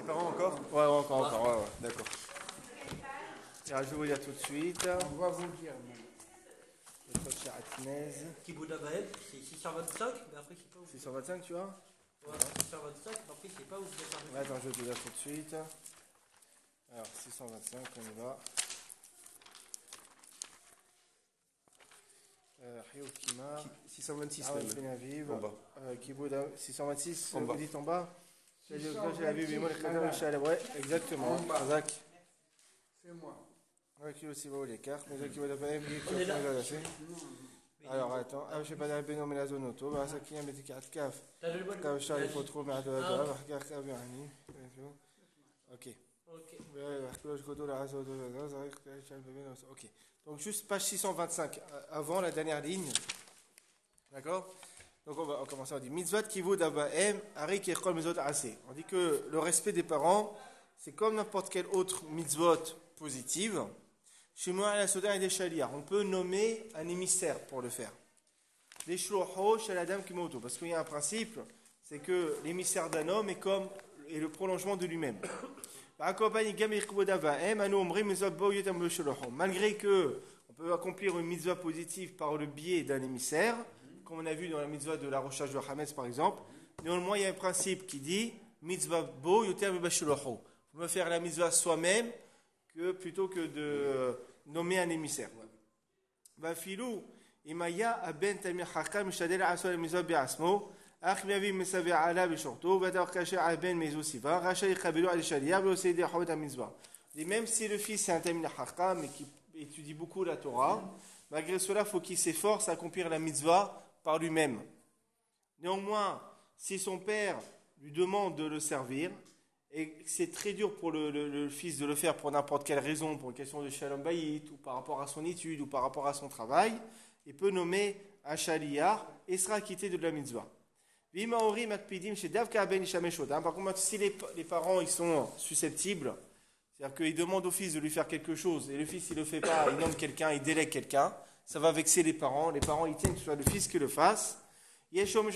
Les parents encore? Ouais, encore, ouais. D'accord. Alors, je vais vous dire tout de suite. On va vous le dire. Le code Sharatnez. Kiboud Abael, c'est 625, mais après, je sais pas où. 625, tu vois? Ouais, 625, mais après, je sais pas où vous êtes arrivé. Attends, je vais te dire tout de suite. Alors, 625, on y va. Ryokima. 626 Ah ouais, même. Ben Aviv. En bas. Kibouda, 626, En bas. vous dites en bas? J'ai la Bible, 626, moi, les Khazar, Machal, ouais, exactement. En bas. Khazak. C'est moi. Ouais, qui aussi va les cartes, mais qui va la paix, On est là. Alors, attends, je sais pas d'aller bénir la zone auto, bah, ça qui a mis des cartes caf. T'as le bon. Quand je t'arrive, il faut trop mettre de la barre, car ça vient, ok. Ok. Ok. Donc juste page 625, avant la dernière ligne. D'accord? Donc on va commencer, on dit Mitzvot kivud abahem, ari kechol mitzvot aseh. On dit que le respect des parents, c'est comme n'importe quelle autre mitzvot positive. Chez moi, la soda et des chalias. On peut nommer un émissaire pour le faire. Les shloho chez la dame kimoto. Parce qu'il y a un principe, c'est que l'émissaire d'un homme est le prolongement de lui-même. Malgré que on peut accomplir une mitzvah positive par le biais d'un émissaire, comme on a vu dans la mitzvah de la recherche de Hametz par exemple, néanmoins il y a un principe qui dit mitzvah bo yoter mibashuloho. On peut faire la mitzvah soi-même plutôt que de nommer un émissaire. Vafilou imaya aben tamir hakam mishadel asol la mitzvah bi'asmo. Et même si le fils est un tamil haqqa mais qui étudie beaucoup la Torah, malgré cela, il faut qu'il s'efforce à accomplir la mitzvah par lui-même. Néanmoins, si son père lui demande de le servir, et que c'est très dur pour le fils de le faire pour n'importe quelle raison, pour une question de shalom bayit, ou par rapport à son étude, ou par rapport à son travail, il peut nommer un shaliyah et sera acquitté de la mitzvah. Par contre, si les parents ils sont susceptibles, c'est-à-dire qu'ils demandent au fils de lui faire quelque chose, et le fils il ne le fait pas, il nomme quelqu'un, il délègue quelqu'un, ça va vexer les parents ils tiennent que ce soit le fils qui le fasse. Il y a ceux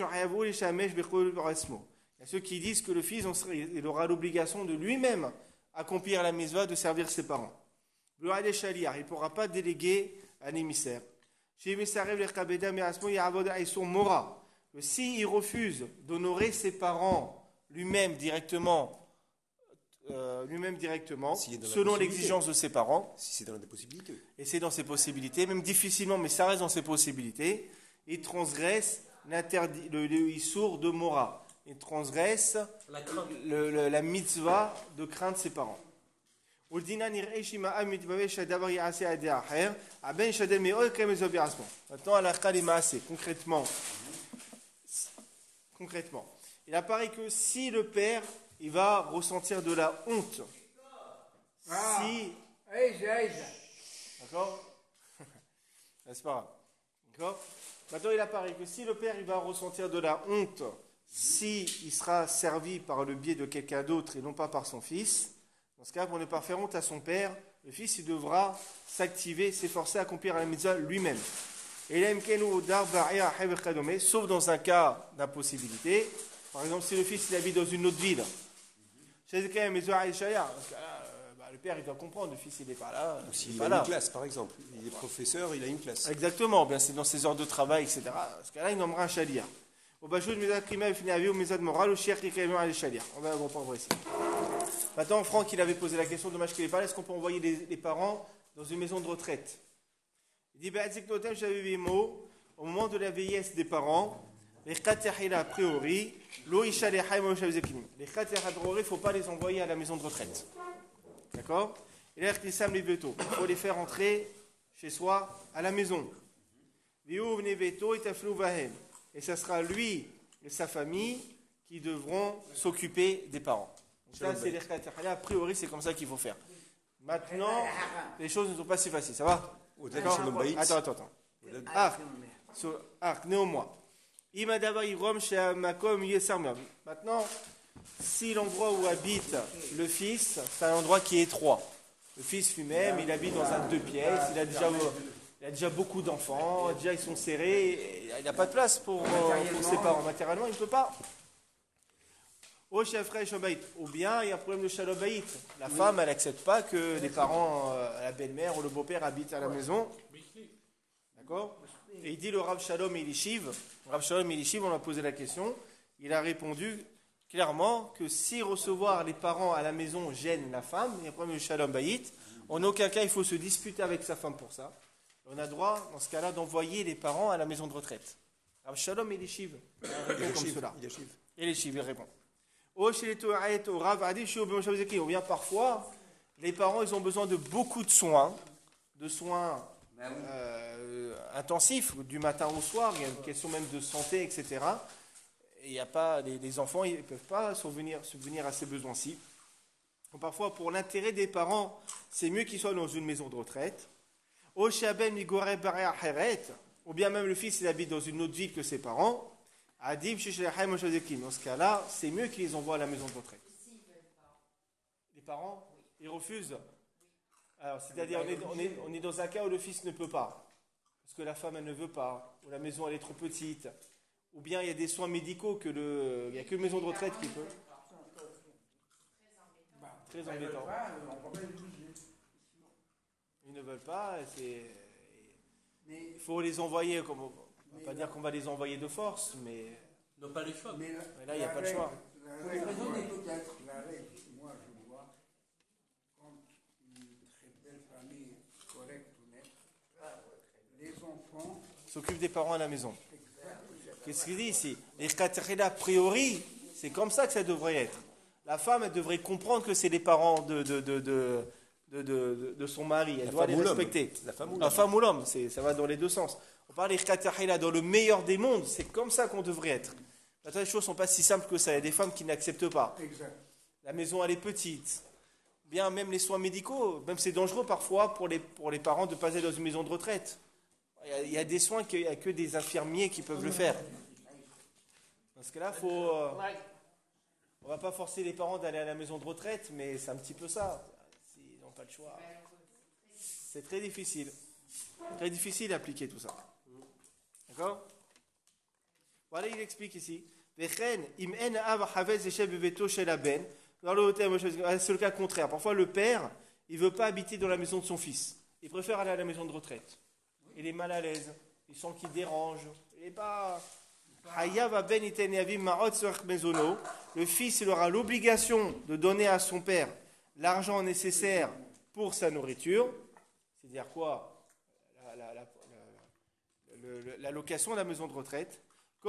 qui disent que le fils il aura l'obligation de lui-même accomplir la mitzvah de servir ses parents. Il ne pourra pas déléguer un émissaire. S'il refuse d'honorer ses parents lui-même directement, selon l'exigence de ses parents, Si c'est dans des possibilités. et c'est dans ses possibilités, même difficilement, mais ça reste dans ses possibilités, il transgresse le issour de Mora. Il transgresse la mitzvah de craindre ses parents. Maintenant, à la Khalimase, concrètement, il apparaît que si le père il va ressentir de la honte, d'accord, n'est-ce pas, d'accord. Maintenant, il apparaît que si le père il va ressentir de la honte, si il sera servi par le biais de quelqu'un d'autre et non pas par son fils, dans ce cas, pour ne pas faire honte à son père, le fils il devra s'activer, s'efforcer à accomplir la mitzvah lui-même. Sauf dans un cas d'impossibilité. Par exemple, si le fils il habite dans une autre ville, le père il doit comprendre, le fils il n'est pas là. Ou s'il a une classe, par exemple. Il est professeur, il a une classe. Exactement, bien c'est dans ses heures de travail, etc. Dans ce cas-là, il nommera un shalia. On va comprendre ici. Maintenant, Franck il avait posé la question, dommage qu'il n'est pas là, est-ce qu'on peut envoyer les parents dans une maison de retraite? Il dit, au moment de la vieillesse des parents, les khatihila a priori, les khatihila a priori, il ne faut pas les envoyer à la maison de retraite. D'accord? Et là, il faut les faire entrer chez soi à la maison. Et ce sera lui et sa famille qui devront s'occuper des parents. Donc ça, c'est les khatihila, a priori, c'est comme ça qu'il faut faire. Maintenant, les choses ne sont pas si faciles, ça va? Au-delà du shalom bayit. Attends. Néanmoins. Maintenant, si l'endroit où habite le fils, c'est un endroit qui est étroit. Le fils lui-même, il habite dans un 2 pièces, il a déjà beaucoup d'enfants, déjà ils sont serrés, il n'a pas de place pour ses parents. Matériellement, il ne peut pas. Ou bien il y a un problème de shalom bayit. La femme, elle n'accepte pas que les parents, la belle-mère ou le beau-père habitent à la maison. D'accord? Et il dit le Rav Shalom Elishiv. Rav Shalom Elishiv, on a posé la question. Il a répondu clairement que si recevoir les parents à la maison gêne la femme, il y a un problème de shalom bayit. En aucun cas, il faut se disputer avec sa femme pour ça. On a droit, dans ce cas-là, d'envoyer les parents à la maison de retraite. Rav Shalom Elishiv répond comme cela. Elishiv, il répond. Ou bien parfois, les parents, ils ont besoin de beaucoup de soins intensifs, du matin au soir. Il y a une question même de santé, etc. Et il y a pas, les enfants, ils ne peuvent pas subvenir à ces besoins-ci. Donc, parfois, pour l'intérêt des parents, c'est mieux qu'ils soient dans une maison de retraite. Ou bien même le fils, il habite dans une autre ville que ses parents. Dans ce cas-là, c'est mieux qu'ils les envoient à la maison de retraite. Les parents, ils refusent. Alors, c'est-à-dire, on est dans un cas où le fils ne peut pas, parce que la femme, elle ne veut pas, ou la maison, elle est trop petite, ou bien il y a des soins médicaux il n'y a que la maison de retraite qui peut. Très embêtant. Ils ne veulent pas, il faut les envoyer, on ne va pas dire qu'on va les envoyer de force, mais... Ils n'ont pas le choix. Mais là, il n'y a pas le choix. La règle, moi je vois, quand une très belle famille correcte, honnête, les enfants s'occupent des parents à la maison. Qu'est-ce qu'il dit ici? A priori, c'est comme ça que ça devrait être. La femme, elle devrait comprendre que c'est les parents de son mari. Elle doit les respecter. La femme ou l'homme, ça va dans les deux sens. On parle dans le meilleur des mondes, c'est comme ça qu'on devrait être. Maintenant, les choses ne sont pas si simples que ça. Il y a des femmes qui n'acceptent pas. exact. La maison, elle est petite. Bien, même les soins médicaux, même c'est dangereux parfois pour les parents de passer dans une maison de retraite. Il y a des soins qu'il n'y a que des infirmiers qui peuvent le faire. Parce que là, on ne va pas forcer les parents d'aller à la maison de retraite, mais c'est un petit peu ça. Ils n'ont pas le choix. C'est très difficile. Très difficile d'appliquer tout ça. D'accord? Voilà, il explique ici. C'est le cas contraire. Parfois, le père, il ne veut pas habiter dans la maison de son fils. Il préfère aller à la maison de retraite. Il est mal à l'aise. Il sent qu'il dérange. Il n'est pas... Le fils, il aura l'obligation de donner à son père l'argent nécessaire pour sa nourriture. C'est-à-dire quoi? La location de la maison de retraite. Dans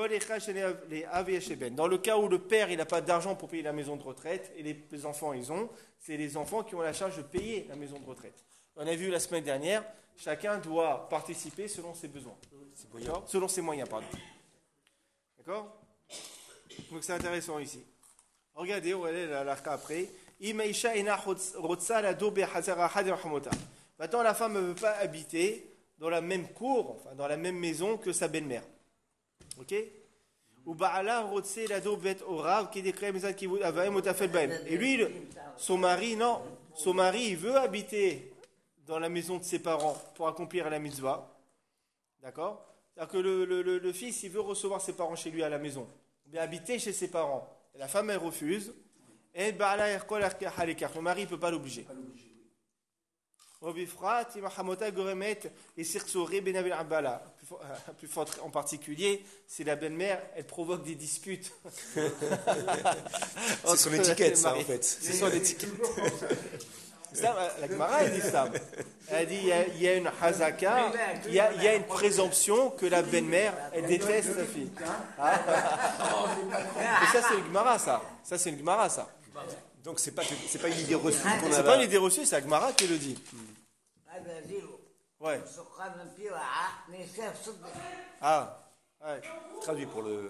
le cas où le père il n'a pas d'argent pour payer la maison de retraite et les enfants ils ont, c'est les enfants qui ont la charge de payer la maison de retraite. On a vu la semaine dernière, chacun doit participer selon ses besoins, selon ses moyens, pardon. D'accord? Donc c'est intéressant ici. Regardez, on va aller à l'arca après. Maintenant la femme ne veut pas habiter dans la même cour, enfin dans la même maison que sa belle-mère. Ok? Et lui, son mari, non. Son mari, il veut habiter dans la maison de ses parents pour accomplir la mitzvah. D'accord? C'est-à-dire que le fils, il veut recevoir ses parents chez lui à la maison. Bien habiter chez ses parents. Et la femme, elle refuse. Et le mari ne peut pas l'obliger. Plus fort en particulier, si la belle-mère, elle provoque des disputes. C'est son étiquette, ça, en fait. C'est son étiquette. Ça, la Gemara, elle dit ça. Elle dit, il y a une hazaka, il y a une présomption que la belle-mère, elle déteste sa fille. Et ça, c'est le Gemara, ça. Ça, c'est le Gemara, ça. Donc, c'est pas une idée reçue qu'on a. C'est pas une idée reçue, c'est la Gemara qui le dit. Ouais. Ah, ouais. Traduit pour le...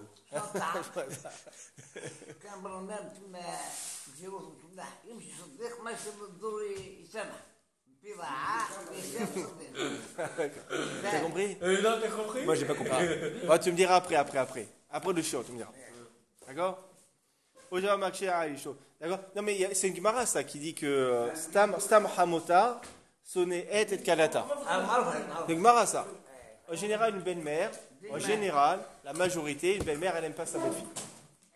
T'as compris? Non, t'as compris? Moi, j'ai pas compris. Ouais, tu me diras après. Après le show, tu me diras. D'accord? D'accord? Non, mais c'est une Gemara, ça, qui dit que Stam Hamota, Soné et Kalata. C'est une Gemara, ça. En général, une belle-mère, la majorité, une belle-mère, elle n'aime pas sa belle-fille.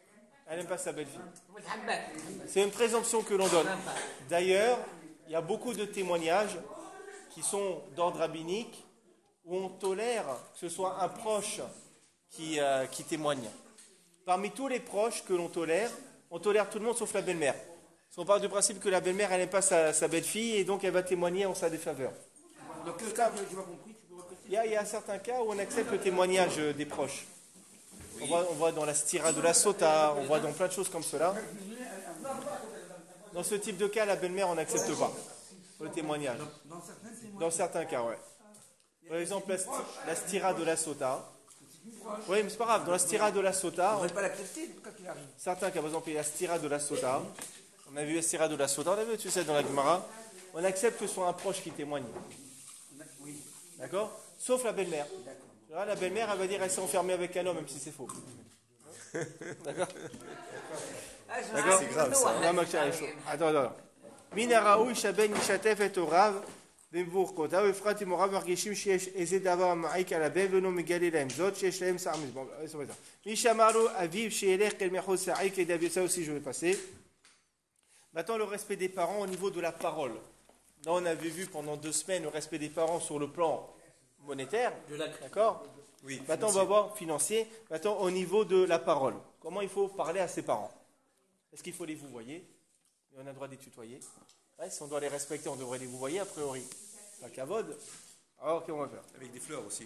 Elle n'aime pas sa belle-fille. C'est une présomption que l'on donne. D'ailleurs, il y a beaucoup de témoignages qui sont d'ordre rabbinique où on tolère que ce soit un proche qui témoigne. Parmi tous les proches que l'on tolère, on tolère tout le monde sauf la belle-mère. Parce qu'on part du principe que la belle-mère, elle n'aime pas sa belle-fille et donc elle va témoigner en sa défaveur. Dans quel cas, je n'ai pas compris, tu peux répéter? Il y a certains cas où on accepte le témoignage des proches. On voit dans la stira de la sota, on voit dans plein de choses comme cela. Dans ce type de cas, la belle-mère, on n'accepte pas le témoignage. Dans certains cas, ouais. Par exemple, la stira de la sota. Oui, mais c'est pas grave. Dans la stira de la sota, On ne va pas l'accepter, quand il arrive. certains cas, par exemple, il y a la stira de la sota. On a vu la stira de la sota, on a vu, tu sais, dans la Gemara. On accepte que ce soit un proche qui témoigne. D'accord? Sauf la belle-mère. La belle-mère, elle va dire, elle s'est enfermée avec un homme, même si c'est faux. D'accord? D'accord? C'est grave, ça. Attends. מן הראוי שהבן ישתף את הוריו במבורכותיו, בפרט אם הוריו מרגישים שיש איזה דבר מעיק על הבן ואינו מגלה להם זאת, שיש להם שיער מזבח. מי שאמר לו אביו שילך אל מחוז שעיר כדי להביא ça aussi je vais passer. Maintenant le respect des parents au niveau de la parole. Là on avait vu pendant 2 semaines le respect des parents sur le plan monétaire, d'accord? Oui. Maintenant on va voir financier. Maintenant au niveau de la parole, comment il faut parler à ses parents? Est-ce qu'il faut les vouvoyer? Et on a le droit de les tutoyer. Ouais, si on doit les respecter, on devrait les vouvoyer a priori. Pas cavode. Alors qu'est-ce qu'on va faire? Avec des fleurs aussi.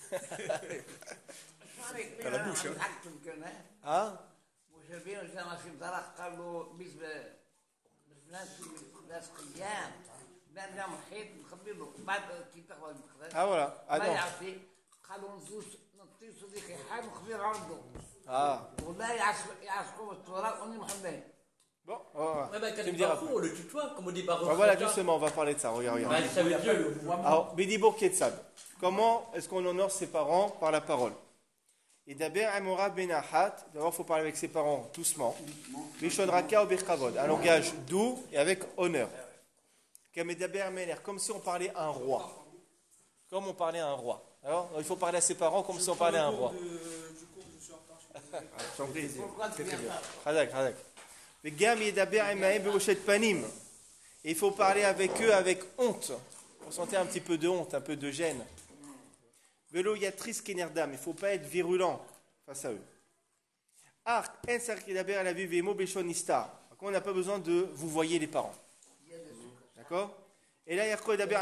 Dans la bouche, hein. Ah? Ah voilà. Ah non. Ah. Bon, Ouais, bah, quand tu me les diras. parents, on le tutoie, comme on dit baron. Ah, voilà, justement, on va parler de ça. Regarde. Bah, ça veut dire. Alors, Bédibour Ketsad. Comment est-ce qu'on honore ses parents par la parole? Et d'abord, Amora Benahat. D'abord, il faut parler avec ses parents doucement. Bishon Raka ou Bechkavod. Un langage doux et avec honneur. Comme si on parlait à un roi. Comme on parlait à un roi. Alors, il faut parler à ses parents comme si on parlait à un roi. Très bien. Hadak. Et il faut parler avec eux avec honte. On sentait un petit peu de honte, un peu de gêne. Il ne faut pas être virulent face à eux. On n'a pas besoin de vous voyez les parents. D'accord? Et là,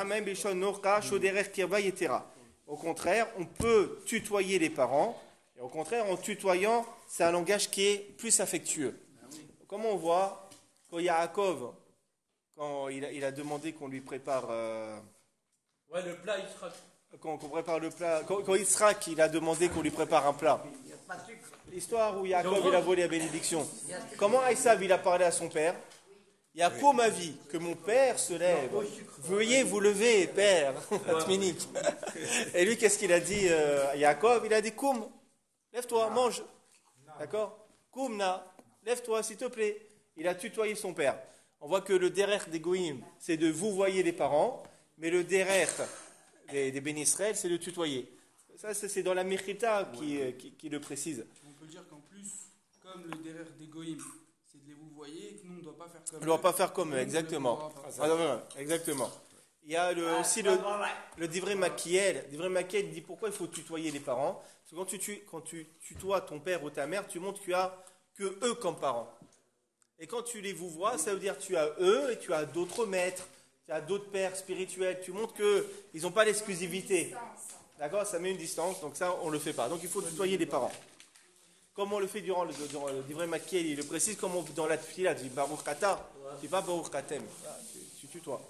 au contraire, on peut tutoyer les parents. Et au contraire, en tutoyant, c'est un langage qui est plus affectueux. Comme on voit, quand Yaakov, quand il a demandé qu'on lui prépare... Ouais, le plat, il sera. Quand on prépare le plat... Quand Yitzhak, il a demandé qu'on lui prépare un plat. L'histoire où Yaakov, il a volé la bénédiction. Comment Esav, il a parlé à son père? Yaakov m'a dit que mon père se lève. Veuillez vous lever, père. Et lui, qu'est-ce qu'il a dit, Yaakov? Il a dit, Koum, lève-toi, mange. D'accord? Koumna. Lève-toi, s'il te plaît. Il a tutoyé son père. On voit que le derer des Goïm, c'est de vous voyer les parents, mais le derer des Béni Israël, c'est de tutoyer. Ça, c'est dans la Mechita qui le précise. On peut dire qu'en plus, comme le derer des Goïm, c'est de les vous voyer, que nous, on ne doit pas faire comme On ne doit pas faire comme eux, exactement. Exactement. Il y a aussi le Divrei Makiel. Divrei Makiel dit pourquoi il faut tutoyer les parents. Parce que quand tu tutoies ton père ou ta mère, tu montres que tu as que eux comme parents. Et quand tu les vous vois, ça veut dire que tu as eux et tu as d'autres maîtres, tu as d'autres pères spirituels. Tu montres qu'ils n'ont pas l'exclusivité. D'accord? Ça met une distance, donc ça, on ne le fait pas. Donc il faut tutoyer les parents. Comme on le fait durant le Divrei Makiel, il le précise, comme dans la Tfila, tu dis Baruch Kata, tu dis pas Baruch Katem. Tu tutoies.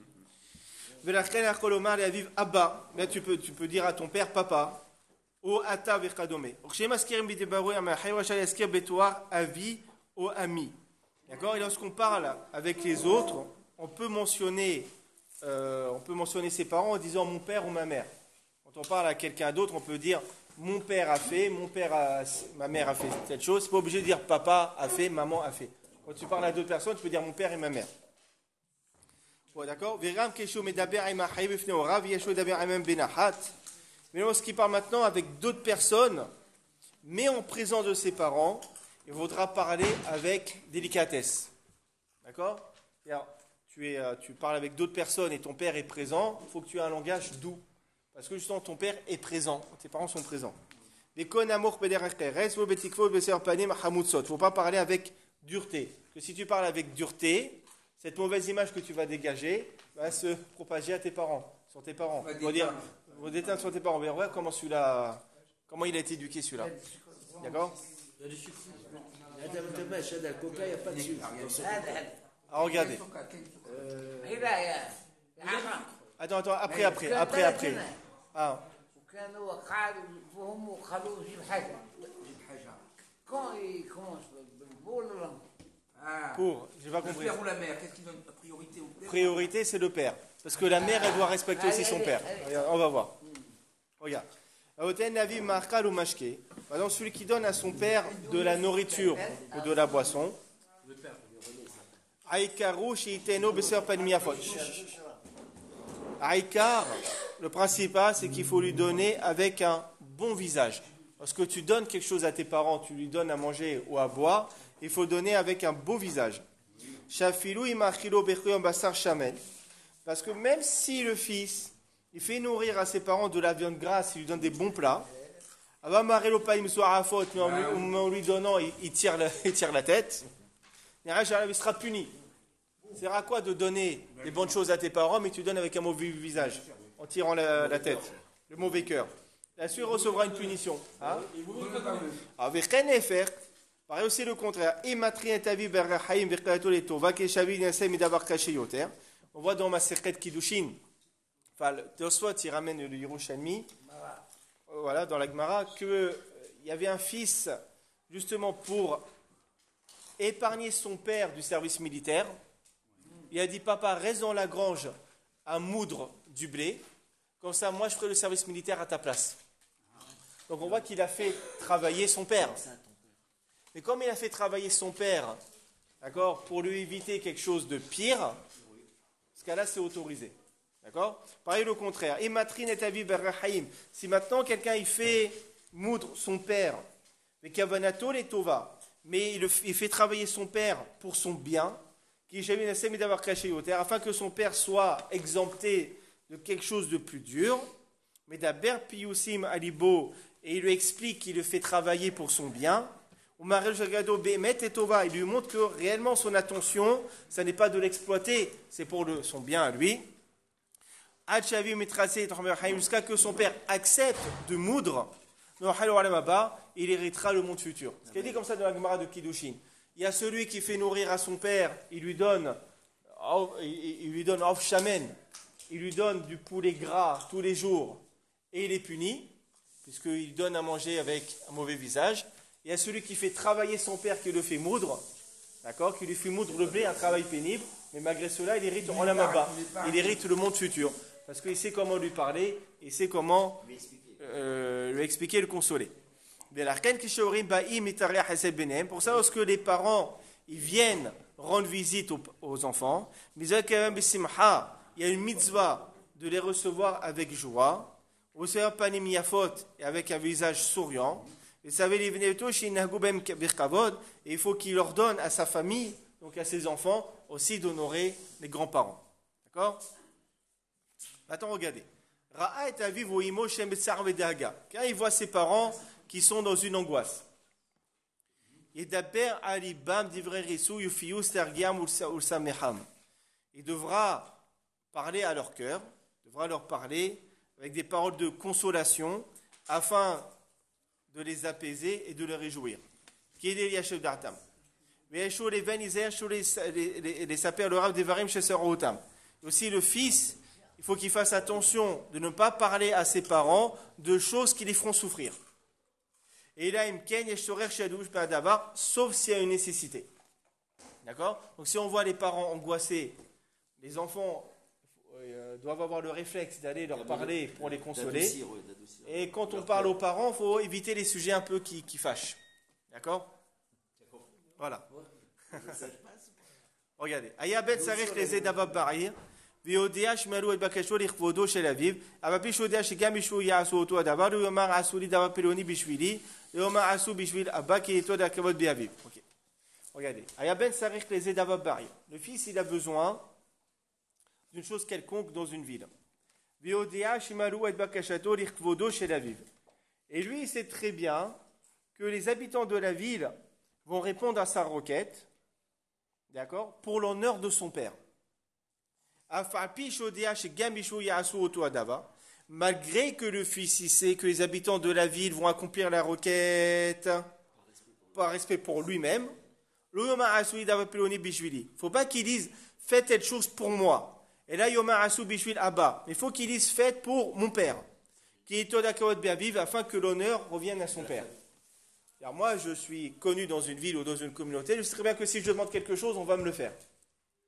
Abba, là tu peux dire à ton père papa. Ou ata vechadome. Ou ami. D'accord? Et lorsqu'on parle avec les autres, on peut mentionner ses parents en disant mon père ou ma mère. Quand on parle à quelqu'un d'autre, on peut dire mon père a fait, ma mère a fait telle chose. C'est pas obligé de dire papa a fait, maman a fait. Quand tu parles à d'autres personnes, tu peux dire mon père et ma mère. Ouais, d'accord? Mais lorsqu'il parle maintenant avec d'autres personnes, mais en présence de ses parents, il faudra parler avec délicatesse. D'accord? C'est-à-dire, tu parles avec d'autres personnes et ton père est présent, il faut que tu aies un langage doux. Parce que justement, ton père est présent, tes parents sont présents. Il ne faut pas parler avec dureté. Parce que si tu parles avec dureté, cette mauvaise image que tu vas dégager va se propager à tes parents, sur tes parents. On va dire, vous déteindre sur tes parents. Mais regarde comment celui-là, comment il a été éduqué celui-là. D'accord? Il y a du sucre. Alors regardez. Attends, après. Ah. وكانوا قاعدوا وهم وخلوه يجيب حاجه quand il commence بالبول Pour, j'ai pas compris. Le père ou la mère, qu'est-ce qui donne la priorité au père? Priorité, c'est le père. Parce que la mère, elle doit respecter aussi son père. Regarde, on va voir. Regarde. Par exemple, celui qui donne à son père de la nourriture ou de la boisson. Aïkaru shiiteno beser panimiafot. Aïkar, le principal, c'est qu'il faut lui donner avec un bon visage. Lorsque tu donnes quelque chose à tes parents, tu lui donnes à manger ou à boire, il faut donner avec un beau visage. Shafilu imachilo bechuyom basar shamen. Parce que même si le fils, il fait nourrir à ses parents de la viande grasse, il lui donne des bons plats, mais en lui donnant, il tire la tête, il sera puni. C'est à quoi de donner des bonnes choses à tes parents, mais tu donnes avec un mauvais visage, en tirant la tête, le mauvais cœur. Là-dessus, il recevra une punition. Hein? Avec Renefer, pareil aussi le contraire. On voit dans ma secrète Kiddushin, enfin, Tosfot, il ramène le Yerushalmi, voilà, dans la Gemara, qu'il y avait un fils, justement, pour épargner son père du service militaire. Il a dit, papa, reste dans la grange à moudre du blé, comme ça, moi, je ferai le service militaire à ta place. Donc, on voit qu'il a fait travailler son père. Mais comme il a fait travailler son père, d'accord, pour lui éviter quelque chose de pire, ce cas-là, c'est autorisé. D'accord? Pareil, le contraire. Si maintenant, quelqu'un, il fait moudre son père, mais kavanato les tova, mais il fait travailler son père pour son bien, afin que son père soit exempté de quelque chose de plus dur, mais d'Aber Piyusim Alibo, et il lui explique qu'il le fait travailler pour son bien, il lui montre que réellement son attention, ça n'est pas de l'exploiter, c'est pour son bien à lui. Jusqu'à que son père accepte de moudre, il héritera le monde futur. Ce qu'il dit comme ça dans la Gemara de Kiddushin. Il y a celui qui fait nourrir à son père, il lui donne of shamen, il lui donne du poulet gras tous les jours, et il est puni, puisqu'il donne à manger avec un mauvais visage. Il y a celui qui fait travailler son père, qui le fait moudre, d'accord, qui lui fait moudre le blé, un travail pénible, mais malgré cela, il hérite en l'amaba, il hérite le monde futur, parce qu'il sait comment lui parler, il sait comment lui expliquer, le consoler. Pour ça, lorsque les parents ils viennent rendre visite aux enfants, il y a une mitzvah de les recevoir avec joie, et avec un visage souriant. Et il faut qu'il ordonne à sa famille, donc à ses enfants, aussi d'honorer les grands-parents. D'accord? Maintenant, regardez. Quand il voit ses parents qui sont dans une angoisse. Il devra parler à leur cœur, devra leur parler avec des paroles de consolation afin de les apaiser et de les réjouir. Et aussi le fils, il faut qu'il fasse attention de ne pas parler à ses parents de choses qui les feront souffrir. Et là, sauf s'il y a une nécessité. D'accord? Donc si on voit les parents angoissés, les enfants doivent avoir le réflexe d'aller leur parler pour les consoler. Et quand on parle aux parents, il faut éviter les sujets un peu qui fâchent. D'accord? Voilà. Regardez. ויודיע שמרו את בקשו לכבודו של אביו, אבל פי שיודע שגם בשביל יעשו אותו הדבר, הוא יאמר עשו לי דבר פלוני בשבילי, הוא יאמר עשו בשביל אבא כי איתו הכבוד באביו. Ok. Regardez. Aya ben sarich les edava bari. Le fils, il a besoin d'une chose quelconque dans une ville. ויודיע שמרו את בקשתו לכבודו של אביו. Et lui, il sait très bien que les habitants de la ville vont répondre à sa requête, d'accord, pour l'honneur de son père. Malgré que le fils il sait que les habitants de la ville vont accomplir la requête par respect pour lui-même, il ne faut pas qu'il dise faites telle chose pour moi. Et là, il faut qu'il dise faites pour mon père, qui est afin que l'honneur revienne à son père. Alors moi, je suis connu dans une ville ou dans une communauté, je sais très bien que si je demande quelque chose, on va me le faire. D'accord ?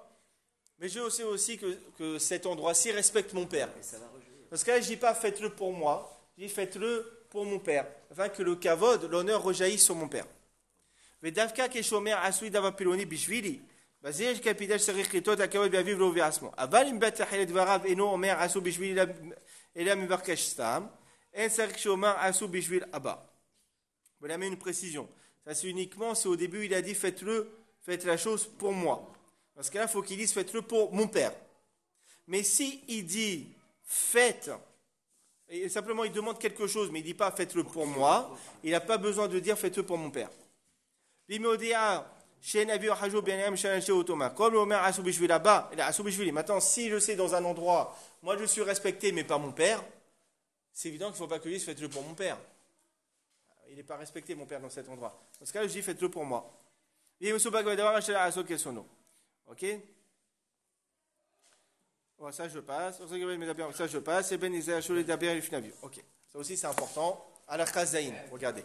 Mais je sais aussi que cet endroit-ci respecte mon père. Parce que là, je ne dis pas faites-le pour moi, je dis faites-le pour mon père, afin que le kavod, l'honneur rejaillisse sur mon père. ודווקא כשומר עשוי דבר פלוני בשבילי, בזה יש קפידה שצריך לטעות הכבוד באביו לא בעצמו. אבל אם בטח לדבריו אינו אומר עשו בשבילי אלא מבקש סתם, אין צריך שאומר עשו בשביל אבא. Voilà, mais une précision. Ça, c'est uniquement si au début il a dit faites-le, faites la chose pour moi. Parce que là, il faut qu'il dise faites-le pour mon père. Mais si il dit faites, et simplement il demande quelque chose, mais il ne dit pas faites-le pour moi, il n'a pas besoin de dire faites-le pour mon père. Maintenant, si je sais dans un endroit, moi je suis respecté, mais pas mon père, c'est évident qu'il ne faut pas que je dise faites-le pour mon père. Il n'est pas respecté, mon père, dans cet endroit. Dans ce cas, je dis faites-le pour moi. Ok? Bon, ça je passe. Ça je passe. Ok. Ça aussi c'est important. À la chazaïn, regardez.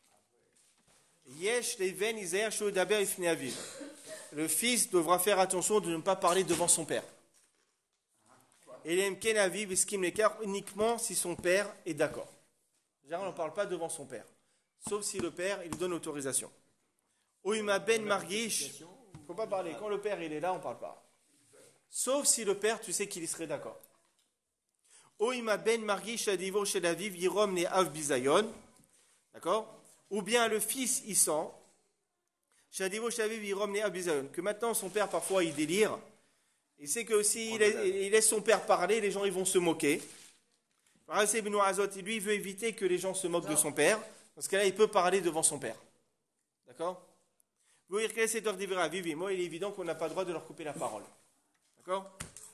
Le fils devra faire attention de ne pas parler devant son père. Et uniquement si son père est d'accord. On ne parle pas devant son père. Sauf si le père il lui donne l'autorisation. Oima ben margish. Il ne faut pas parler. Quand le père il est là, on ne parle pas. Sauf si le père, tu sais qu'il y serait d'accord. Oima ben margish adivo chez la vive yirom ne av bizayon. D'accord? Ou bien le fils il sent shadivo chez la vive yirom ne av bizayon. Que maintenant son père parfois il délire. Il sait que s'il laisse son père parler, les gens ils vont se moquer. Lui il veut éviter que les gens se moquent de son père. Parce que là il peut parler devant son père. D'accord? Il est évident qu'on n'a pas le droit de leur couper la parole. D'accord?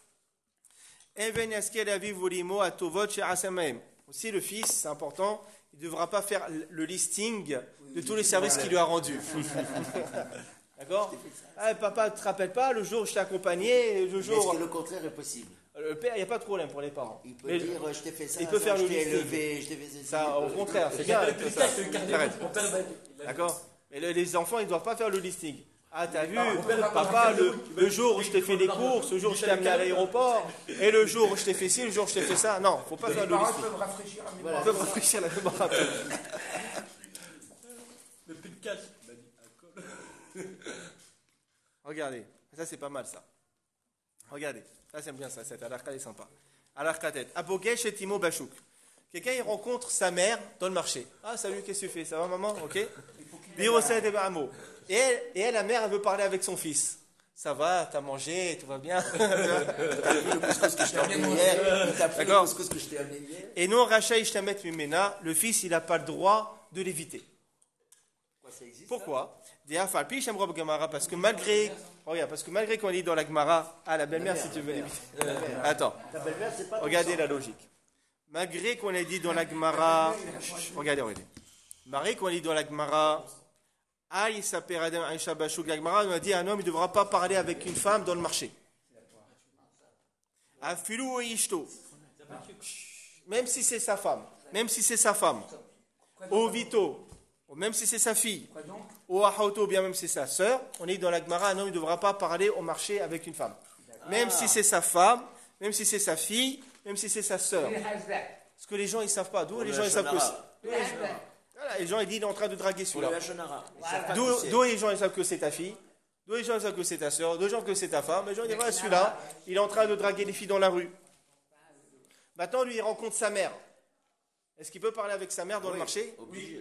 Aussi le fils, c'est important, il ne devra pas faire le listing de tous les services qu'il lui a rendus. D'accord? Ah, papa, ne te rappelle pas, le jour où je t'ai accompagné, le jour... Est-ce que le contraire est possible? Le père, il n'y a pas de problème pour les parents. Il peut dire, je t'ai fait ça, il peut faire je le t'ai listing. élevé, je t'ai fait ça. Ça, au contraire, c'est bien. D'accord? Mais les enfants, ils ne doivent pas faire le listing. Ah, t'as vu, papa, le jour où je t'ai fait des courses, le jour où je t'ai amené à l'aéroport, et le jour où je t'ai fait ci, le jour où je t'ai fait ça. Non, il ne faut pas faire le listing. peuvent rafraîchir la mémoire. Ils peuvent rafraîchir la mémoire. Le plus de cash. Regardez, ça c'est pas mal ça. Regardez, ça c'est bien ça, cette alarka est sympa. Alarka tête. Abogesh et Timo Bachouk. Quelqu'un il rencontre sa mère dans le marché. Ah salut, qu'est-ce que tu fais? Ça va maman? Ok. Et elle, la mère, elle veut parler avec son fils. Ça va, t'as mangé, tout va bien. T'as pris le couscous que je t'ai amené hier. T'as pris le couscous que je t'ai amené hier. Et non, Racha Ishtamet Mimena, le fils, il n'a pas le droit de l'éviter. Pourquoi? Parce que malgré qu'on lit dans la Gemara, ah la belle-mère si tu veux l'éviter. Attends, Ta belle-mère, c'est pas regardez la logique. Malgré qu'on ait dit dans la Gemara, regardez. Malgré qu'on ait dit dans la Gemara, Aïe Saperadem Aïcha Bachouk, la Gemara nous a dit un homme ne devra pas parler avec une femme dans le marché. Afilou Ishto. Même si c'est sa femme, Au Vito, même si c'est sa fille, au Ahaoto, bien même si c'est sa sœur, on est dans la Gemara, un homme ne devra pas parler au marché avec une femme. Même si c'est sa femme, même si c'est sa fille, même si c'est sa sœur. Parce que les gens, ils ne savent pas. D'où les gens, ils savent que c'est. Voilà, les gens, ils disent, il est en train de draguer celui-là. D'où les gens, ils savent que c'est ta fille. Deux gens savent que c'est ta soeur, deux gens que c'est ta femme. Les gens disent, voilà, celui-là, il est en train de draguer les filles dans la rue. Maintenant, lui, il rencontre sa mère. Est-ce qu'il peut parler avec sa mère dans le marché? Obligé.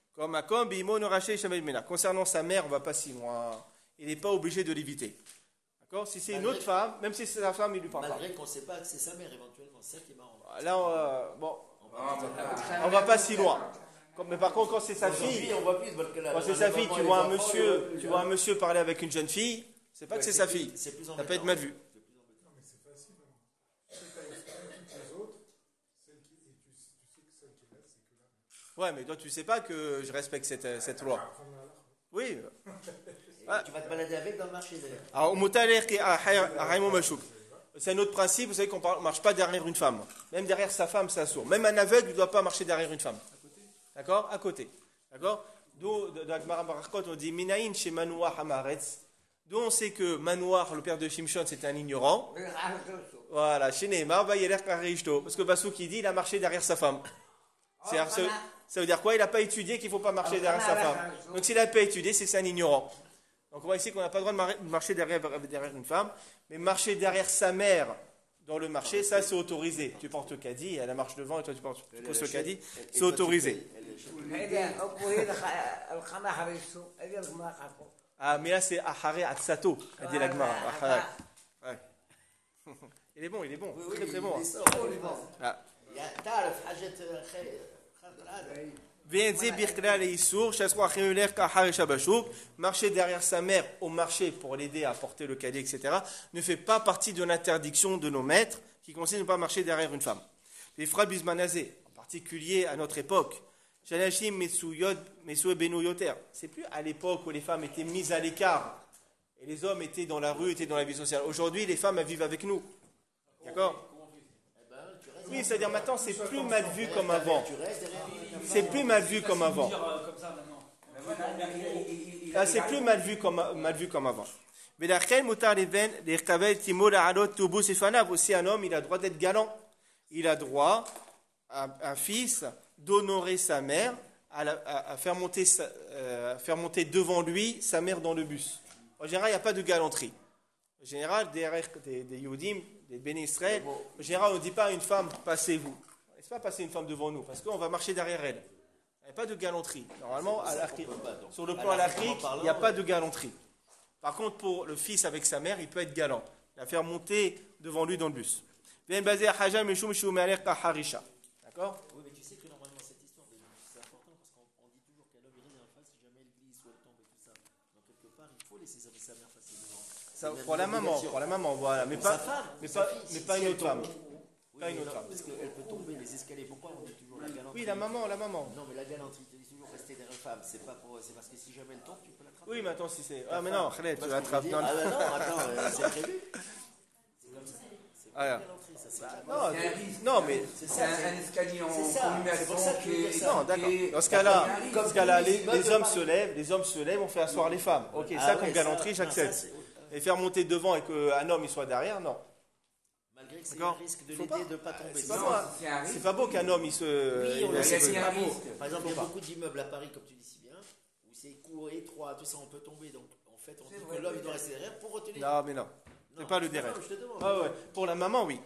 Concernant sa mère, on ne va pas si loin. Il n'est pas obligé de l'éviter. D'accord? Si c'est une autre femme, même si c'est sa femme, il lui parle pas. Malgré qu'on ne sait pas que c'est sa mère, éventuellement. C'est ça qui est marrant. Là, bon, on va pas si loin. Mais par contre, quand c'est sa fille, On voit plus de quand c'est sa fille, tu vois un monsieur parler avec une jeune fille, c'est pas que c'est sa fille. C'est plus Ça embêtant. peut être mal vu. Non, mais c'est facile. Si tu as exprimé toutes les autres, celle qui, et tu sais que celle qui reste, c'est que là. Ouais, mais toi, tu sais pas que je respecte cette loi. Oui. Tu vas te balader avec dans le marché d'ailleurs. Alors, au Moutalek et à Raymond Machouk. C'est un autre principe, vous savez qu'on ne marche pas derrière une femme. Même derrière sa femme, c'est sourd. Même un aveugle ne doit pas marcher derrière une femme. D'accord? À côté. D'accord? D'où, dans la Gemara Barakot, on dit Minaïn chez Manouar Hamaretz. D'où on sait que Manouar, le père de Shimshon, c'était un ignorant. Voilà, chez Neymar, parce que Bassou qui dit il a marché derrière sa femme. Ça veut dire quoi? Il n'a pas étudié qu'il ne faut pas marcher derrière sa femme. Donc s'il n'a pas étudié, c'est que c'est un ignorant. Donc on voit ici qu'on n'a pas le droit de marcher derrière une femme, mais marcher derrière sa mère dans le marché, ça c'est autorisé. Tu portes le caddie, elle marche devant et toi tu poses le caddie, c'est autorisé. Ah, mais là c'est Ahare Atsato, a dit la Gemara. Ouais. Il est bon, très très bon. Ah. Marcher derrière sa mère au marché pour l'aider à porter le caddie, etc., ne fait pas partie de l'interdiction de nos maîtres qui consiste à ne pas marcher derrière une femme. Les frères Bismanazé, en particulier à notre époque, c'est plus à l'époque où les femmes étaient mises à l'écart et les hommes étaient dans la rue, étaient dans la vie sociale. Aujourd'hui, les femmes elles vivent avec nous. D'accord? Oui, c'est-à-dire maintenant, c'est plus mal vu comme avant. C'est plus mal vu comme avant. Ah, c'est plus mal vu comme avant. Mais aussi un homme, il a le droit d'être galant. Il a droit, un fils, d'honorer sa mère, à faire monter devant lui sa mère dans le bus. En général, il n'y a pas de galanterie. En général, des Youdim, des Béné Israël, en général, on ne dit pas à une femme, passez-vous. On ne laisse pas passer une femme devant nous, parce qu'on va marcher derrière elle. Il n'y a pas de galanterie. Normalement, sur le plan halakhique, il n'y a pas de galanterie. Par contre, pour le fils avec sa mère, il peut être galant. La faire monter devant lui dans le bus. D'accord? Oui, mais tu sais que normalement cette histoire, c'est important parce qu'on dit toujours qu'un homme il reste dans la face si jamais elle glisse ou elle tombe et tout ça. Donc quelque part, il faut laisser sa mère passer devant. Pour la maman, voilà. Mais pas une autre femme. Pas une autre femme. Parce qu'elle peut tomber les escaliers. Pourquoi on dit toujours la galanterie? Oui, la maman. Non, mais la galanterie, tu dis toujours rester derrière une femme. C'est parce que si jamais elle tombe, tu peux l'attraper. Oui, mais attends, si c'est. Ah, mais non, Khaled, tu l'attrapes. Ah, ben non, attends, c'est prévu. C'est comme ça. C'est pas Ah, la galanterie, ça c'est clair. non, mais. C'est un escalier en C'est ça, c'est pour ça que je veux dire ça. Non, d'accord. Dans ce cas-là, les hommes se lèvent, on fait asseoir les femmes. Ok, ça comme galanterie, j'accepte. Et faire monter devant et qu'un homme il soit derrière, non. Malgré que c'est un risque de l'aider de ne pas tomber. C'est pas beau qu'un homme il se. Oui, on le sait, c'est pas beau. beau. Par exemple, il y a beaucoup d'immeubles à Paris, comme tu dis si bien, où c'est court, étroit, tout ça, on peut tomber. Donc, en fait, on dit que l'homme il doit rester derrière pour retenir. Non, mais non. C'est pas le derrière. Non, je te demande. Ah ouais. Pour la maman, oui.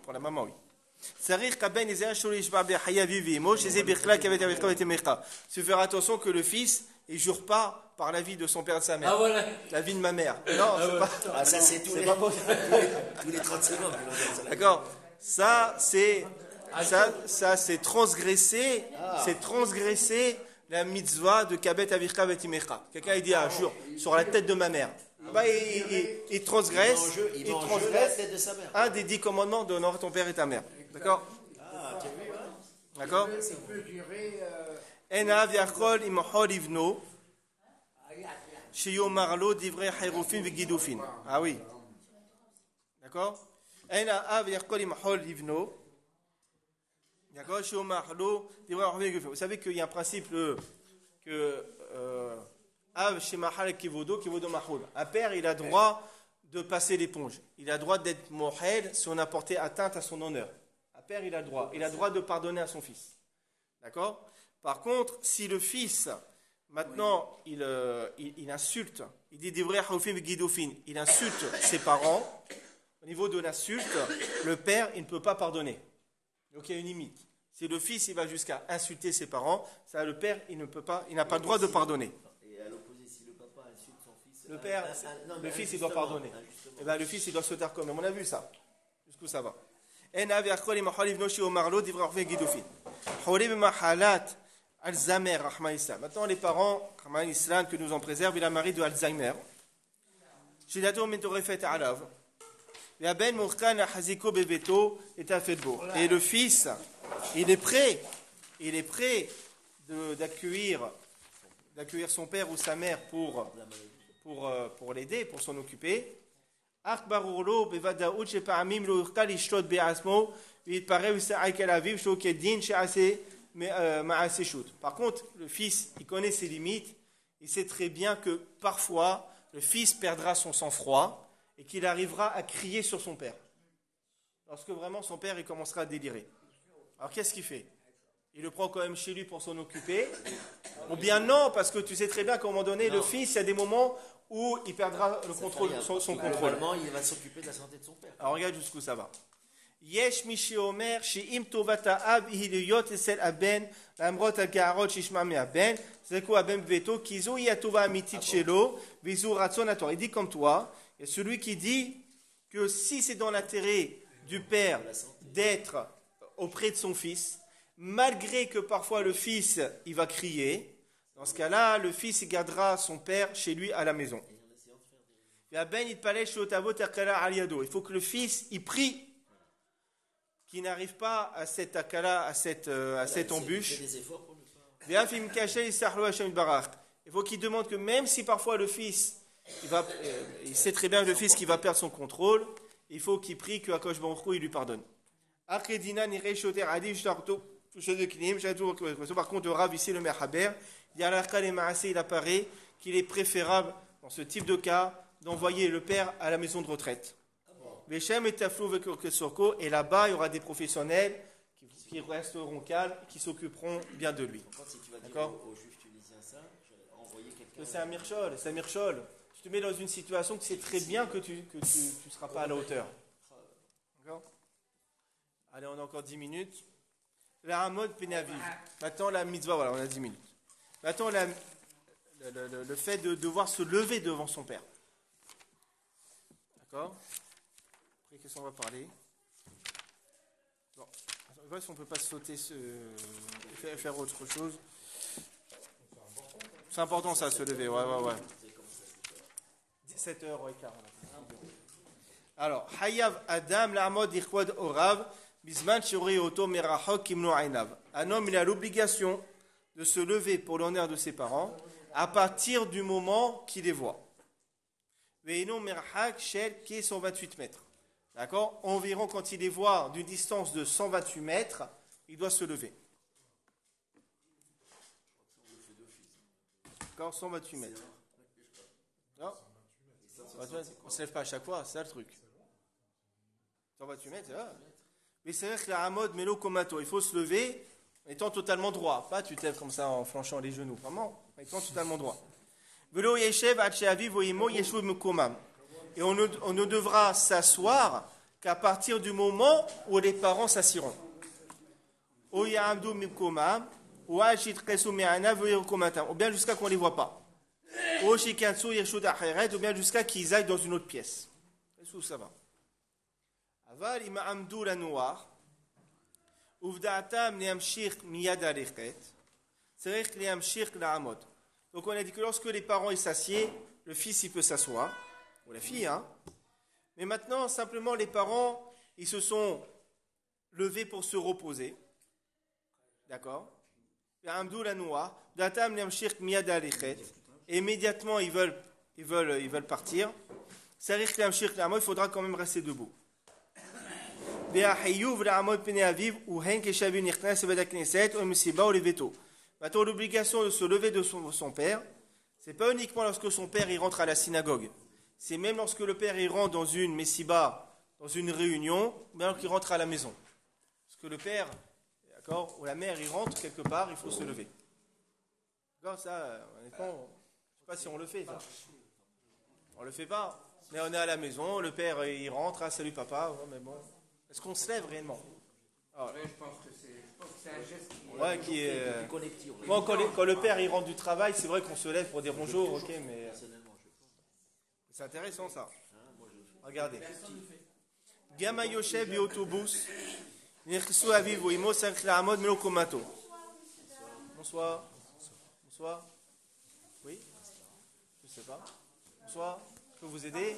Se faire attention que le fils ne jure pas par la vie de son père et de sa mère. Ah voilà. La vie de ma mère. Non, c'est pas. Ah, ça, c'est tous les 30 secondes. D'accord. Ça, c'est transgresser. C'est transgresser la mitzvah de Kabet Avirka Betimecha. Quelqu'un il dit, ah, jure, sur la tête de ma mère. Bah, il transgresse la tête de sa mère. un des 10 commandements d'honorer ton père et ta mère. D'accord? Ah, tu as vu, hein? D'accord? Il peut jurer. Enav Yachol Imhol Ivno. Shiyomarlo Divrei Hayrufin Vigidufin. Ah oui. D'accord? Enav Yachol Imhol Ivno. D'accord? Shiyomarlo Divrei Hayrufin Vigidufin. Vous savez qu'il y a un principe que. Av Shemahal Kivodo Mahol. Un père, il a droit de passer l'éponge. Il a droit d'être mohel si on a porté atteinte à son honneur. Un père, il a le droit. Il a le droit de pardonner à son fils. D'accord? Par contre, si le fils, maintenant, il insulte il dit Divrei Haoufim Guidoufin. Il insulte ses parents. Au niveau de l'insulte, le père, il ne peut pas pardonner. Donc il y a une limite. Si le fils il va jusqu'à insulter ses parents, ça le père il ne peut pas, il n'a pas le droit de pardonner. Et à l'opposé, si le papa insulte son fils, Le père, le fils il doit pardonner. Et ben le fils il doit se taire quand même. On a vu ça. Jusqu'où ça va. Maintenant les parents, que nous en préserve, il a mari de Alzheimer. Et le fils, il est prêt d'accueillir son père ou sa mère pour l'aider, pour s'en occuper. Par contre, le fils, il connaît ses limites. Il sait très bien que parfois, le fils perdra son sang-froid et qu'il arrivera à crier sur son père. Lorsque vraiment son père il commencera à délirer. Alors qu'est-ce qu'il fait? Il le prend quand même chez lui pour s'en occuper? Ou bien non, parce que tu sais très bien qu'à un moment donné, le fils, il y a des moments où il perdra le contrôle, son contrôle. Globalement, il va s'occuper de la santé de son père. Alors regarde jusqu'où ça va. Yesh mishi omer she'im tovat ha'av hi liyot esel aben lamrot ha'ga'arot shishma me'aben zeku aben beveto kizu hi atova amitit shelo vizu ratzon ator. Il dit comme toi, il y a celui qui dit que si c'est dans l'intérêt du père d'être auprès de son fils, malgré que parfois le fils il va crier, dans ce cas-là, le fils il gardera son père chez lui à la maison. Il faut que le fils il prie qu'il n'arrive pas à cette akala, à cette embûche. Il faut qu'il demande que même si parfois le fils il sait très bien le fils qui va perdre son contrôle, il faut qu'il prie que Akadosh Baruch Hu il lui pardonne. Par contre, le Rav ici, le Mechaber, il apparaît qu'il est préférable, dans ce type de cas, d'envoyer le père à la maison de retraite. Et là-bas, il y aura des professionnels qui resteront calmes, qui s'occuperont bien de lui. Si tu vas dire D'accord? aux juifs tunisiens ça, je vais envoyer quelqu'un. C'est un mirchol. Tu te mets dans une situation que c'est très bien que tu ne seras pas à la hauteur. D'accord? Allez, on a encore 10 minutes. La Hamod Penaviv. Maintenant, la mitzvah, voilà, on a 10 minutes. Maintenant, le fait de devoir se lever devant son père. D'accord? Après, qu'est-ce qu'on va parler? Bon, on va voir si on ne peut pas sauter, faire autre chose. C'est important ça, se lever, ouais. 17h15. Alors, Hayav Adam La'amod Ikhwad Orav Bisman Shuri Oto Merachok Kimno Ainav. Un homme, il a l'obligation de se lever pour l'honneur de ses parents à partir du moment qu'il les voit. Veino Merachak Shel qui est 128 mètres. D'accord? Environ quand il les voit d'une distance de 128 mètres, il doit se lever. D'accord? 128 mètres. Non? On ne se lève pas à chaque fois, c'est ça le truc. 128 mètres, c'est là. Mais c'est vrai que la Hamod Melo Komato, il faut se lever en étant totalement droit. Pas tu te lèves comme ça en flanchant les genoux, vraiment, en étant totalement droit. Velo Yeshev Acheavi Voimo Yeshuv Mukomam. Et on ne devra s'asseoir qu'à partir du moment où les parents s'assiront. Ou bien jusqu'à qu'on ne les voit pas. Ou bien jusqu'à qu'ils aillent dans une autre pièce. Est-ce que ça va? Aval ima amdou la noire. Uvda'atam liamshir miyad alechet. C'est-à-dire liamshir la amod. Donc on a dit que lorsque les parents ils s'assiedent, le fils il peut s'asseoir, ou la fille, hein. Mais maintenant simplement les parents ils se sont levés pour se reposer, d'accord. Amdou la noire. Uvda'atam liamshir miyad alechet. Et immédiatement ils veulent partir. C'est-à-dire que liamshir la amod, il faudra quand même rester debout. Maintenant, l'obligation de se lever de son père, c'est pas uniquement lorsque son père il rentre à la synagogue, c'est même lorsque le père il rentre dans une messiba, dans une réunion, ou bien qu'il rentre à la maison. Parce que le père, d'accord, ou la mère il rentre quelque part, il faut se lever. D'accord, ça, honnêtement, je sais pas si on le fait. Ça. On le fait pas. Mais on est à la maison, le père il rentre, ah, salut papa, ouais, mais bon. Est-ce qu'on se lève réellement? Ouais, je pense que c'est un geste qui Ouais, qui est. Connecté, on Bon, quand le père il rentre du travail, c'est vrai qu'on se lève pour dire bonjour, ok, mais personnellement, je pense. c'est intéressant ça. Moi, je le fais. Regardez. Gama Yoshev Biotobus, Nirkisu Aviv Imo Sanklamod Melokomato. Bonsoir. Bonsoir. Oui? Je sais pas. Bonsoir. Je peux vous aider?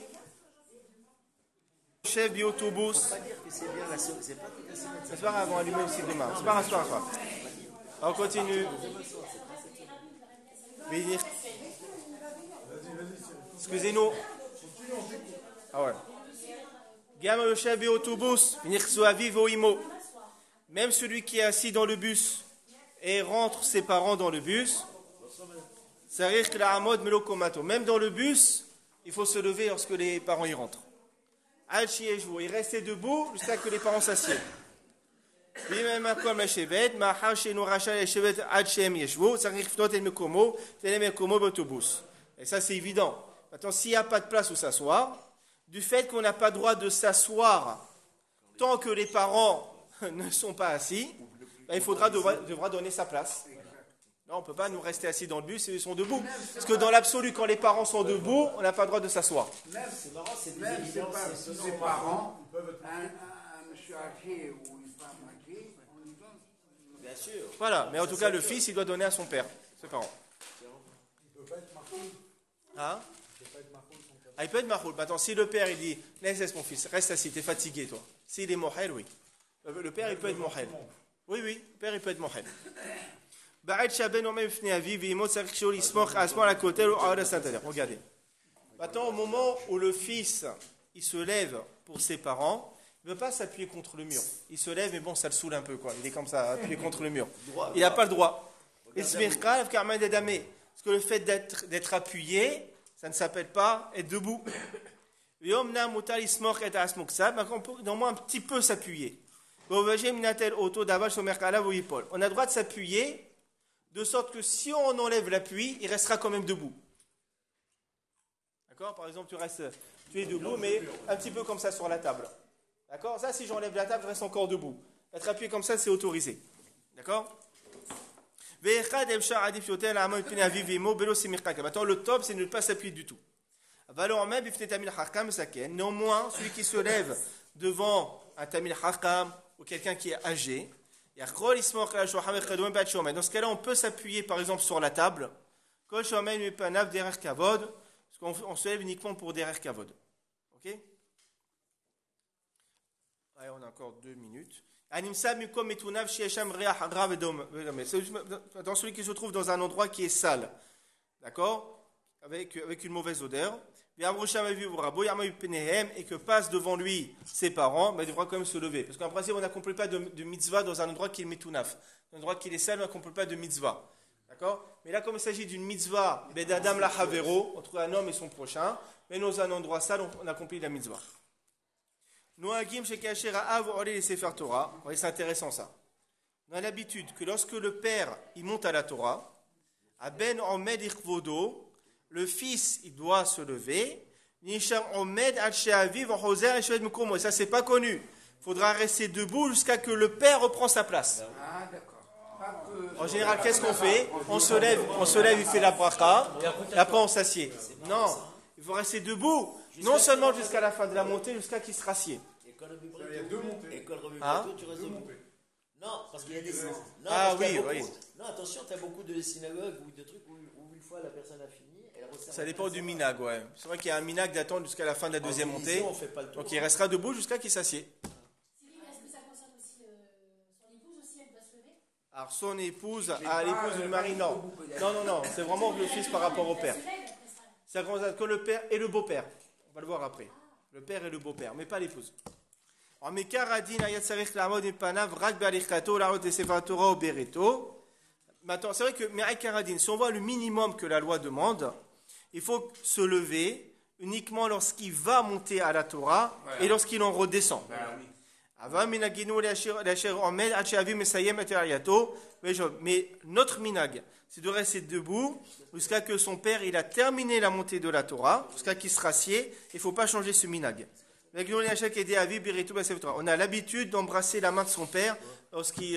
Chef Biotobus. Faut pas dire que c'est bien la semaine. C'est pas toute la semaine. C'est pas grave, on va allumer aussi demain. C'est pas grave. On continue. Venir. Excusez-nous. Ah ouais. Gama Yoshev Biotobus, Nirkisu Aviv Imo. Même celui qui est assis dans le bus et rentre ses parents dans le bus, même dans le bus, il faut se lever lorsque les parents y rentrent. Il restait debout jusqu'à ce que les parents s'assiedent. Et ça c'est évident. Maintenant, s'il n'y a pas de place où s'asseoir, du fait qu'on n'a pas le droit de s'asseoir tant que les parents ne sont pas assis, ben, devra donner sa place. Non, on ne peut pas nous rester assis dans le bus et ils sont debout. Parce que dans l'absolu, quand les parents sont debout, on n'a pas le droit de s'asseoir. C'est marrant, c'est des même évidences. si ses parents, un monsieur âgé ou une femme âgée, on lui donne. Bien sûr. Voilà, mais en tout cas, le fils, il doit donner à son père, ses parents. Il ne peut pas être marfoul. Hein? Il ne peut pas être marfoul son père. Ah, il peut être mahoul. Maintenant, si le père, il dit, laisse mon fils, reste assis, t'es fatigué, toi. S'il est mohel, oui. Le père, il peut être mohel. Oui, le père, il peut être mohel. Regardez. Maintenant, au moment où le fils il se lève pour ses parents, il ne veut pas s'appuyer contre le mur. Il se lève, mais bon, ça le saoule un peu, quoi. Il est comme ça, appuyé contre le mur. Il n'a pas le droit. Parce que le fait d'être appuyé, ça ne s'appelle pas être debout. On peut au moins un petit peu s'appuyer. On a le droit de s'appuyer de sorte que si on enlève l'appui, il restera quand même debout. D'accord? Par exemple, tu es debout, mais un petit peu comme ça sur la table. D'accord? Ça, si j'enlève la table, je reste encore debout. Être appuyé comme ça, c'est autorisé. D'accord? Maintenant, le top, c'est de ne pas s'appuyer du tout. Néanmoins, celui qui se lève devant un tamil hakam ou quelqu'un qui est âgé, dans ce cas-là, on peut s'appuyer par exemple sur la table. Parce qu'on se lève uniquement pour derrière kavod. Ok? Allez, on a encore 2 minutes. Dans celui qui se trouve dans un endroit qui est sale. D'accord? Avec une mauvaise odeur. Et que passe devant lui ses parents, il devra quand même se lever. Parce qu'en principe, on n'accomplit pas de mitzvah dans un endroit qui est metunaf. Dans un endroit qui est sale, on n'accomplit pas de mitzvah. D'accord? Mais là, comme il s'agit d'une mitzvah, bedadam la havero, entre un homme et son prochain, mais dans un endroit sale, on accomplit la mitzvah. C'est intéressant ça. On a l'habitude que lorsque le père il monte à la Torah, le fils il doit se lever. Et ça c'est pas connu. Il faudra rester debout jusqu'à que le père reprend sa place. Ah, d'accord. En général, qu'est-ce qu'on fait? On se lève, il fait la bracha, et après on s'assied. Non, il faut rester debout, non seulement jusqu'à la fin de la montée, jusqu'à qu'il se rassied. Il y a 2 montées. École Hein? tu restes debout. Non, parce qu'il y a des. Non, Ah parce qu'il y a oui, beaucoup- oui. Non, attention, tu as beaucoup de synagogues ou de trucs où une fois la personne a fini, elle resserre. Ça dépend du minag, ouais. C'est vrai qu'il y a un minag d'attendre jusqu'à la fin de la deuxième En montée. Tunisie, on fait pas le tour. Donc il restera debout jusqu'à qu'il s'assied. Cyril, est-ce que ça concerne aussi son épouse aussi, elle doit se lever? Alors son épouse, l'épouse du mari, non. Non, c'est vraiment le fils par rapport au père. Elle se lève après ça. Ça concerne que le père et le beau-père. On va le voir après. Le père et le beau-père, mais pas l'épouse. Maintenant, c'est vrai que si on voit le minimum que la loi demande, il faut se lever uniquement lorsqu'il va monter à la Torah et lorsqu'il en redescend. Mais notre minag, c'est de rester debout jusqu'à que son père il a terminé la montée de la Torah, jusqu'à qu'il se rassied. Il ne faut pas changer ce minag. On a l'habitude d'embrasser la main de son père lorsqu'il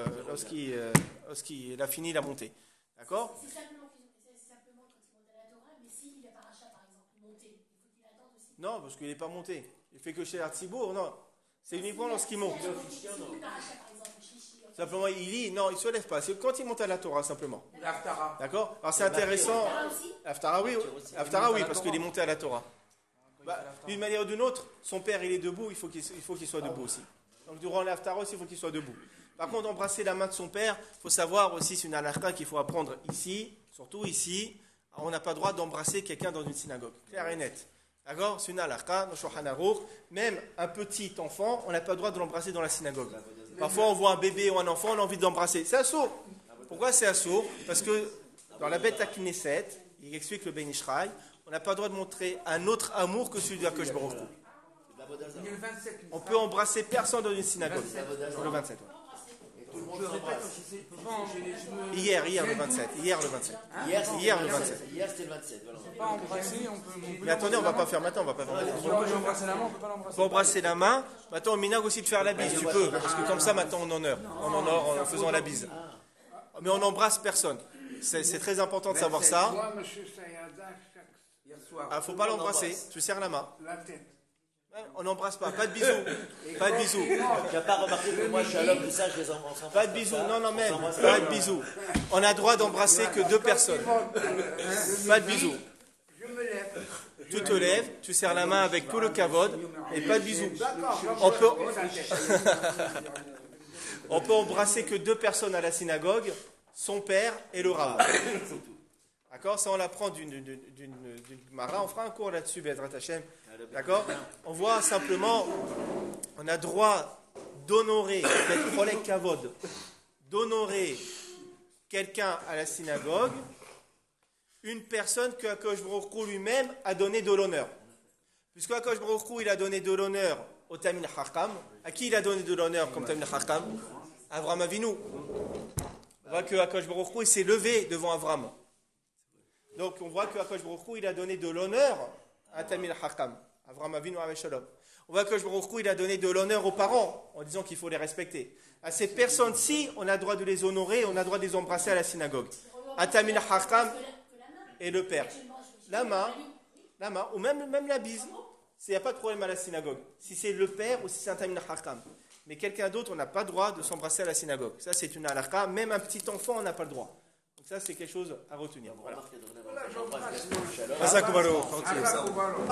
a fini la montée. D'accord? C'est simplement quand il monte à la Torah, mais s'il est paracha par exemple, monté, il faut qu'il attende aussi. Non, parce qu'il n'est pas monté. Il fait que chez Artsibourg, non. C'est uniquement lorsqu'il monte. S'il est paracha par exemple, chichi. Simplement, il lit, non, il ne se lève pas. C'est quand il monte à la Torah, simplement. L'Aftara. D'accord? Alors c'est intéressant. L'Aftara, oui, parce qu'il est monté à la Torah. D'une manière ou d'une autre, son père, il est debout, il faut qu'il soit debout aussi. Donc durant l'Aftara aussi, il faut qu'il soit debout. Par contre, embrasser la main de son père, il faut savoir aussi, c'est une halakha qu'il faut apprendre ici, surtout ici. On n'a pas le droit d'embrasser quelqu'un dans une synagogue. Clair et net. D'accord? C'est une halakha, dans Shulchan Aruch. Même un petit enfant, on n'a pas le droit de l'embrasser dans la synagogue. Parfois, on voit un bébé ou un enfant, on a envie de l'embrasser. C'est assourd. Pourquoi c'est assourd? Parce que dans la Beth Knesset, il explique le Ben Ishraï, on n'a pas le droit de montrer un autre amour que celui de Akadosh Baruch Hu. Il y a le 27. On peut embrasser personne dans une synagogue. Le 27, ouais. Je répète, je sais pas. Hier le 27. Hier le 27. Hier le 27. Hier c'était le 27. Voilà. On peut pas embrasser, on peut. Mais attendez, on va pas faire maintenant, on va pas faire maintenant. On peut embrasser la main, on peut pas l'embrasser. On peut embrasser la main. Maintenant, au minag aussi de faire la bise, tu peux. Parce que comme ça, maintenant, on honore. On honore en faisant la bise. Mais on n'embrasse personne. C'est très important de savoir ça. Moi, monsieur Sayada, hier soir. Il ne faut pas l'embrasser. Tu serres la main. La tête. On n'embrasse pas. Pas de bisous. Pas de bisous. Tu n'as pas remarqué que moi je suis à l'homme de ça, je les embrasse. Pas de bisous. Non, même. Pas de bisous. On a droit d'embrasser que 2 personnes. Pas de bisous. Je me lève. Tu te lèves, tu serres la main avec tout le kavod et pas de bisous. On peut embrasser que 2 personnes à la synagogue, son père et le rabbin. D'accord? Ça, on l'apprend d'une Gemara. On fera un cours là-dessus, Be'ezrat Hashem. D'accord? On voit simplement, on a droit d'honorer, d'être cholek kavod, d'honorer quelqu'un à la synagogue, une personne que Akadosh Baruch Hu lui-même a donné de l'honneur. Puisque Akadosh Baruch Hu, il a donné de l'honneur au Talmid Chacham. À qui il a donné de l'honneur comme Talmid Chacham? Avraham Avinu. On voit que Akadosh Baruch Hu, il s'est levé devant Avram. Donc on voit que Akadosh Baruch Hu, il a donné de l'honneur à Talmid Chacham. Avraham Avinu Avei Shalom. On voit que Akadosh Baruch Hu, il a donné de l'honneur aux parents en disant qu'il faut les respecter. À ces personnes-ci, on a le droit de les honorer, on a le droit de les embrasser à la synagogue. À Talmid Chacham et le père. La main, ou même la bise. Il n'y a pas de problème à la synagogue. Si c'est le père ou si c'est un Talmid Chacham. Mais quelqu'un d'autre, on n'a pas le droit de s'embrasser à la synagogue. Ça, c'est une halakha. Même un petit enfant, on n'a pas le droit. Donc ça, c'est quelque chose à retenir. Voilà.